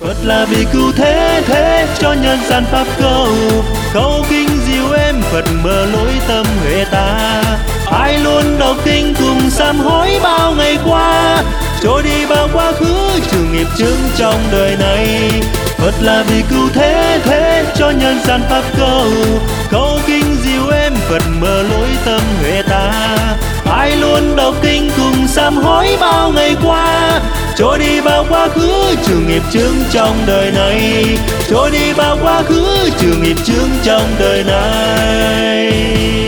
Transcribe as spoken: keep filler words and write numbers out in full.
Phật là vì cứu thế thế cho nhân gian pháp cầu, câu kinh diệu em Phật mở lối tâm huệ ta. Ai luôn đọc kinh cùng sám hối bao ngày qua, trôi đi bao quá khứ trừ nghiệp chướng trong đời này. Phật là vì cứu thế thế cho nhân gian pháp cầu, câu kinh diệu em Phật mở lối tâm huệ ta. Ai luôn đọc kinh cùng sám hối bao ngày qua, trôi đi bao quá khứ trừ nghiệp chướng trong đời này. Trôi đi bao quá khứ trừ nghiệp chướng trong đời này.